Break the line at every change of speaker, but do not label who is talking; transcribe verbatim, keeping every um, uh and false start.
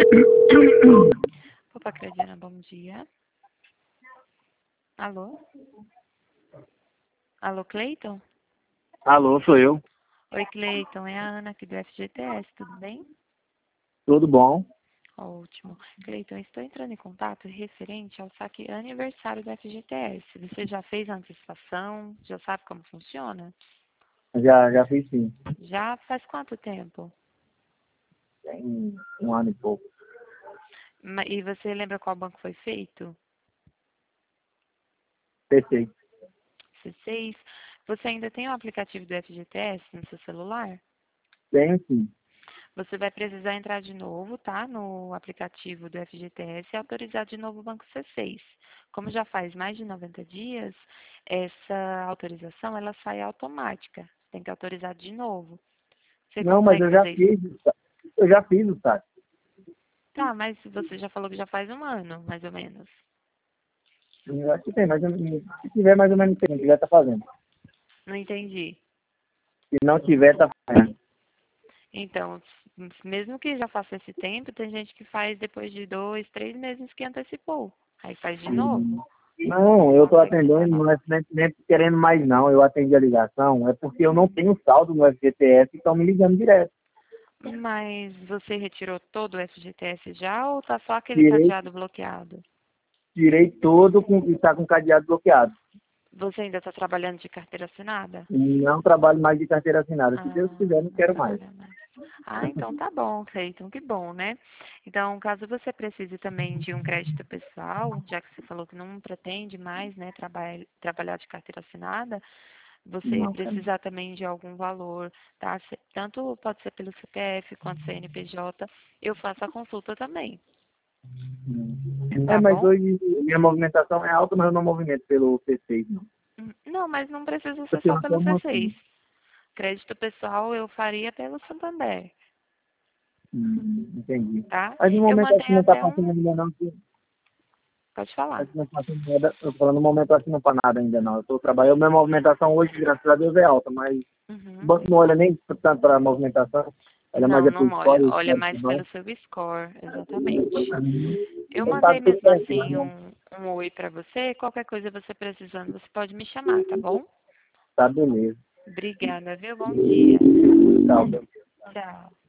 Opa, Claudiana, bom dia. Alô? Alô, Cleiton?
Alô, sou eu.
Oi, Cleiton, é a Ana aqui do F G T S, tudo bem?
Tudo bom?
Ótimo. Cleiton, estou entrando em contato referente ao saque aniversário do F G T S. Você já fez a antecipação? Já sabe como funciona?
Já, já fiz sim.
Já faz quanto tempo?
Tem um ano e pouco.
Ma- E você lembra qual banco foi feito?
Perfeito.
C seis. Você ainda tem o aplicativo do F G T S no seu celular?
Tem sim.
Você vai precisar entrar de novo, tá? No aplicativo do F G T S e autorizar de novo o Banco C seis. Como já faz mais de noventa dias, essa autorização ela sai automática. Você tem que autorizar de novo. Você
Não, mas
consegue
eu já
fazer isso?
fiz. Eu já fiz o saque.
Tá, mas você já falou que já faz um ano, mais ou menos.
Eu acho que tem, mas eu- se tiver mais ou menos tempo, se tiver, tá fazendo.
Não entendi.
Se não tiver, tá fazendo.
Então, mesmo que já faça esse tempo, tem gente que faz depois de dois, três meses que antecipou. Aí faz de novo.
Não, eu tô
Consegue fazer
atendendo,
a nova.
não é nem, nem querendo mais não. Eu atendi a ligação. É porque eu não tenho saldo no F G T S e estão me ligando direto.
Mas você retirou todo o F G T S já ou tá só aquele
Tirei,
cadeado bloqueado?
tirei todo com, e tá com cadeado bloqueado.
Você ainda está trabalhando de carteira assinada?
Não trabalho mais de carteira assinada. Se Deus
Ah,
quiser, não
não
quero mais.
trabalha mais. Ah, então tá bom, Cleiton, que bom, né? Então, caso você precise também de um crédito pessoal, já que você falou que não pretende mais, né, trabalhar, trabalhar de carteira assinada, você
Não, quero.
precisar também de algum valor, tá? Se- Tanto pode ser pelo C P F quanto C N P J, eu faço a consulta também,
É,
tá
mas
bom?
hoje minha movimentação é alta, mas eu não movimento pelo P seis, não.
Hum, Não, mas não precisa ser
Porque
só
eu
pelo
sou
C
uma
seis. Crédito pessoal eu faria pelo Santander,
hum, entendi.
tá?
Mas no
Eu
momento acho que
mandei
não está
até
passando
um.
ainda não. que-
Pode falar.
Acho que não está passando nada. Eu tô falando, no momento acho que não para nada ainda não. Eu estou trabalhando, minha movimentação hoje, graças a Deus, é alta, mas o
Uhum.
banco não olha nem tanto para a movimentação, olha mais
Não,
é para o
não olha.
score, o
Olha
score do
mais pelo
banco.
seu score, exatamente. Eu
Eu
mandei
pago tudo
mesmo
certinho,
assim
né?
um, um oi pra você. Qualquer coisa você precisando, você pode me chamar, tá bom?
Tá beleza.
Obrigada, viu? Bom dia.
Tá,
Tchau.